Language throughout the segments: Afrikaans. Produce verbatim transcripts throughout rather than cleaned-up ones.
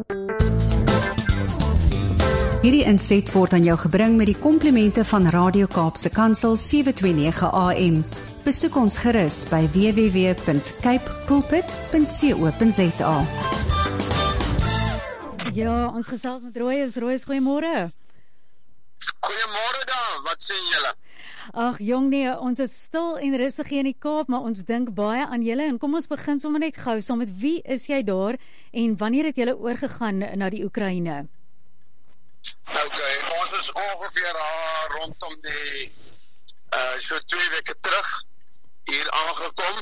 Hierdie inset word aan jou gebring met die komplimente van Radio Kaapse Kansel sewe twee nege A M. Besoek ons gerus by w w w punt cape pulpit punt co punt za. Ja, ons gesels met Royes. Royes, goeiemôre. Goeiemôre daar, wat sê julle? Ag jong nee, ons is stil en rustig hier in die Kaap, maar ons dink baie aan julle en kom ons begin sommer net gou, saam met wie is jy daar en wanneer het julle oorgegaan na die Oekraïne? Ok, ons is ongeveer uh, rondom die uh, so twee weke terug hier aangekom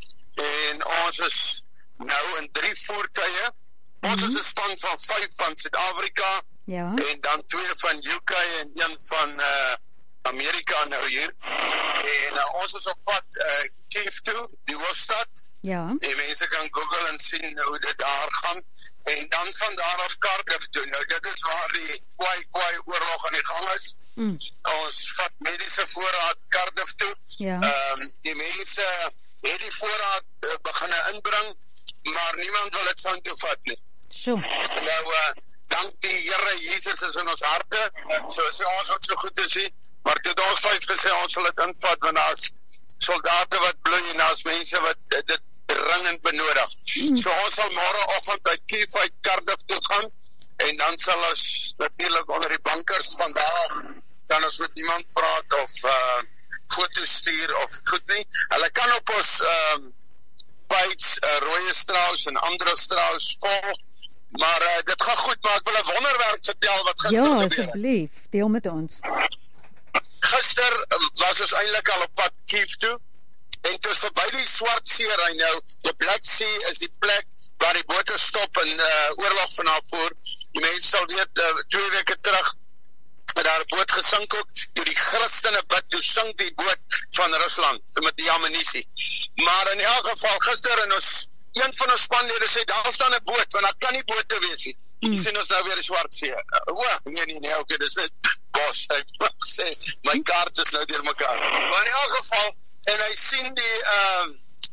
en ons is nou in drie voertuie. Ons is 'n span van vyf van Suid-Afrika, ja, en dan twee van U K en een van uh, Amerika nou hier. En uh, ons is op pad uh, Kiev toe, die hoofstad. Ja. Die mense kan Google en sien hoe dit daar gaan. En dan van daar af Kharkiv toe. Nou dit is waar die kwaai kwaai oorlog aan die gang is. Mm. Ons vat mediese voorraad Kharkiv toe. Ja. Um, die mense het die voorraad uh, beginne inbring, maar niemand wil het van toe vat nie. Sure. Nou, uh, dank die Here Jesus is in ons harte, so sê ons wat so goed is hier, maar dit ons vyf gesê, ons sal dit invat, want daar's soldate wat bloei, en daar's mense wat uh, dit dringend benodig. Mm. So ons sal môreoggend uit Kiev uit Kharkiv toe gaan, en dan sal ons natuurlik onder die bankers vandag, kan ons met iemand praat, of uh, foto's stuur, of goed nie. Hulle kan op ons uh, page, uh, Royes Strauss en Andres Strauss volg, maar uh, dit gaan goed, maar ek wil 'n wonderwerk vertel wat gister ja, gebeur. Ja, asseblief, deel met ons. Gister um, was ons eintlik al op pad Kiev toe, en toe is verby die Swart See ry nou, die Black Sea is die plek waar die bote stop en uh, oorlog vanaf voor. Die mense sal weet, uh, twee weke terug, het daar 'n boot gesink ook, toe die Christene bid, toe sink die boot van Rusland, met die ammunisie. Maar in elk geval, gister en ons, een van ons spanlede sê, daar staan 'n boot, want daar kan nie bote wees nie. Mm. Sien ons nou weer die Swart See. O, uh, nee, nee, nee, oké, dis net bos. Ek sê, my kaart is nou deur mekaar. Maar in elk geval, en hy sien die uh,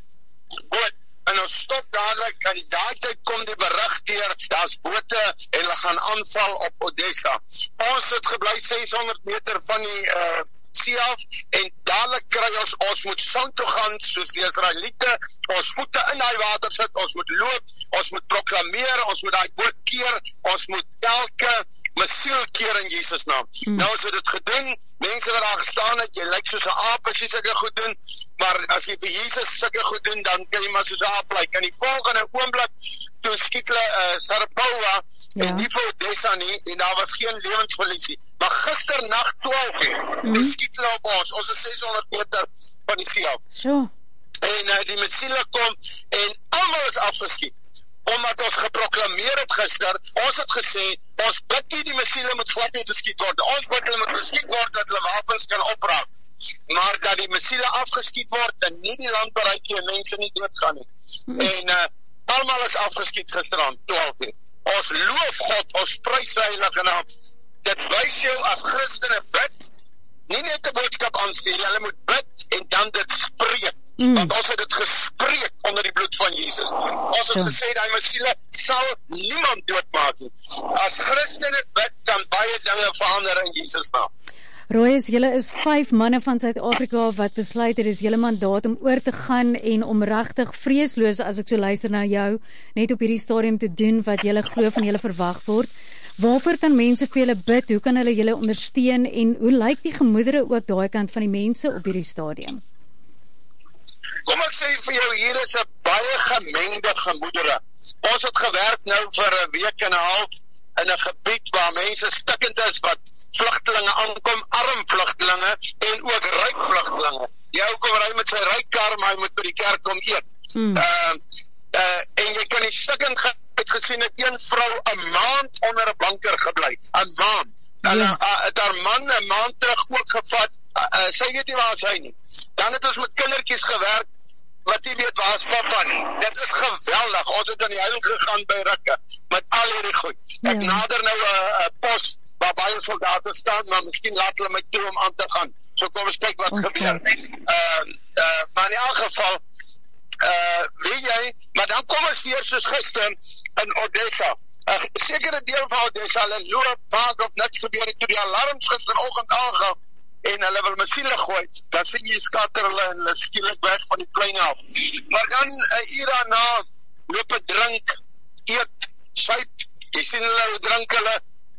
boot, en ons stop dadelik, en daai tyd kom die berig deur, daar's bote, en hulle gaan aanval op Odessa. Ons het gebly ses honderd meter van die uh, see af, en dadelik kry ons, ons moet sound toe gaan, soos die Israeliete, ons moet in die water sit, ons moet loop, ons moet proklameer, ons moet die boot keer, ons moet elke missiel keer in Jesus naam. Mm. Nou as we dit gedoen, mense wat daar gestaan het, jy lyk soos 'n aap as jy sulke goed doen, maar as jy vir Jesus sulke goed doen, dan kan jy maar soos 'n aap lyk. En die volgende oomblik, toe skiet hulle uh, Sarapova, ja, en nie vir Odessa nie, en daar was geen lewensverliesie. Maar gister nag twaalf uur, mm. skiet hulle op ons, ons is ses honderd meter van die see af. Sure. En uh, die missiele kom, en almal is afgeskiet. Omdat ons geproklameer het gister, ons het gesê, ons bid nie die missiele moet glad nie beskiet word. Ons bid hulle moet beskiet word, dat hulle wapens kan opraak. Maar dat die missiele afgeskiet word, en nie die land bereik nie, en mense nie doodgaan nie. Mm. En uh, almal is afgeskiet gisteraan, twaalf uur. Ons loof God, ons prys sy heilige naam. Dit wys jou as Christene bid, nie net 'n boodskap aanstuur, hulle moet bid, en dan dit spreek. Mm. Want ons het dit gespreek onder die bloed van Jesus. Ons het so gesê, die missiele sal niemand doodmaak nie. As Christene bid, kan baie dinge verander in Jesus naam. Royes, julle is vyf manne van Suid-Afrika wat besluit het, is julle mandaat om oor te gaan en om regtig vreesloos, as ek so luister na jou, net op hierdie stadium te doen wat julle glo van julle verwag word. Waarvoor kan mense vir julle bid? Hoe kan hulle julle ondersteun en hoe lyk die gemoedere ook daai kant van die mense op hierdie stadium? Kom ek sê vir jou, hier is 'n baie gemengde gemoedere. Ons het gewerk nou vir 'n week en 'n half in 'n gebied waar mense stikkend is, wat vlugtelinge aankom, arm vlugtelinge en ook ryk vlugtelinge. Die ou kom ry met sy rykkar, maar hy moet by die kerk kom eet. Mm. Uh, uh, en jy kan die stikkend gesien het een vrou 'n maand onder 'n banker gebly. 'n Maand. En ja. uh, het haar man 'n maand terug ook gevat. Uh, uh, sy weet nie waar sy nie. Dan het ons met kindertjies gewerk, wat jy weet, waar is papa nie. Dit is geweldig. Ons het in die huil gegaan by Rukke, met al hierdie goed. Ek ja. nader nou 'n pos, waar baie soldate staan, maar miskien laat hulle my toe om aan te gaan. So kom ons kyk wat ons gebeur. Uh, uh, maar in elk geval, uh, weet jy, maar dan kom ons weer soos gister in Odessa. 'n sekere deel van dit sal hulle loop maak of niks gebeur het toe die alarms gisteroggend aangaan en hulle wil masiele gooi, dan sien jy skater hulle en hulle skielik weg van die plein af. Maar dan 'n uh, uur daarna loop 'n drink, eet, suip, jy sien hulle drink hulle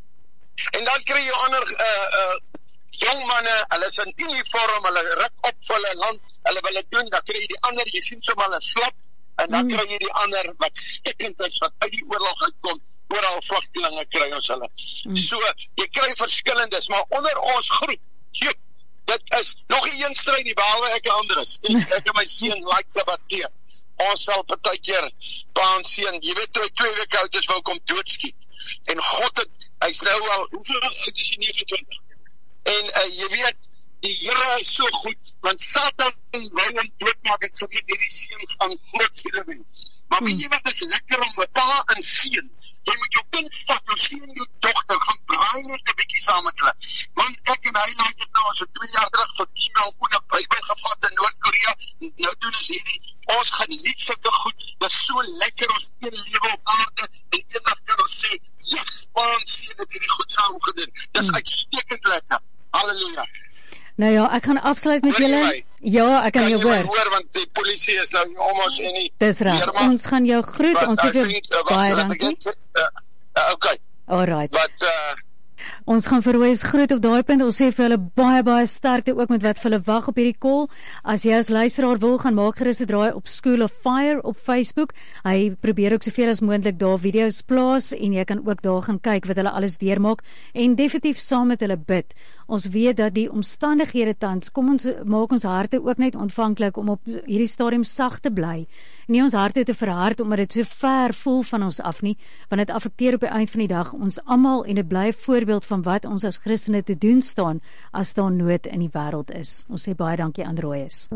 en dan kry jy ander uh, uh, jong manne, hulle is in uniform, hulle ruk op vir hulle land, hulle wil dit doen, dan kry jy die ander, jy sien sommer hulle slap en dan mm. kry jy die ander wat stikkend is, wat uit die oorlog uitkom, oral vlugtelinge kry ons hulle. Mm. So, jy kry verskillendes, maar onder ons groep, jy, dit is nog een stryd nie, behalwe ek en ander is. Ek, ek en my seun like debatteer. Ons sal partykeer pa en seun, jy weet toe hy twee weke oud is, wil kom doodskiet. En God het, hy's nou al, hoeveel oud is hy, negenentwintig? En uh, jy weet, die Here is so goed, want Satan wil hom doodmaak, ek geweet hierdie seun van groot siele wen. Maar weet jy wat is lekker om met pa en seun, jy moet jou kind vat, jou seun, jou dochter, gaan braai net 'n bietjie saam met hulle. Want ek en hy laat dit nou, as ek twee jaar terug vir Kim Jong-un 'n Bybel gevat in Noord-Korea, nou doen ons hierdie, ons geniet sulke goed, dit is so lekker, ons een lewe op aarde, en eendag kan ons sê, yes, pa en seun het hierdie goed saam gedoen, dit is uitstekend lekker, halleluja. Nou ja, ek gaan afsluit met julle. Ja, ek kan, kan jou hoor. Kan jy hoor, want die polisie is nou om ons en die... Dis reg, ons gaan jou groet, ons sê vir jou baie dankie. Uh, uh, okay. Alright. But, uh, Ons gaan vir Royce groet op daai punt. Ons sê vir hulle baie baie sterkte ook met wat vir hulle wag op hierdie call. As jy as luisteraar wil, gaan maak gerus 'n draai op School of Fire op Facebook. Hy probeer ook soveel as moontlik daar video's plaas en jy kan ook daar gaan kyk wat hulle alles deurmaak en definitief saam met hulle bid. Ons weet dat die omstandighede tans, kom ons maak ons harte ook net ontvanklik om op hierdie stadium sag te bly. Nie ons harte te verhard omdat dit so ver voel van ons af nie, want dit affekteer op die eind van die dag ons almal en dit bly 'n voorbeeld van wat ons as Christene te doen staan as daar nood in die wêreld is. Ons sê baie dankie aan Royce.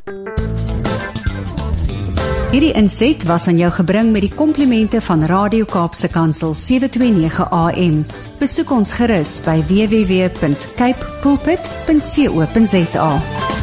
Hierdie inset was aan jou gebring met die komplimente van Radio Kaapse Kansel sewe twee nege A M. Besoek ons gerus by w w w punt cape pulpit punt co punt za.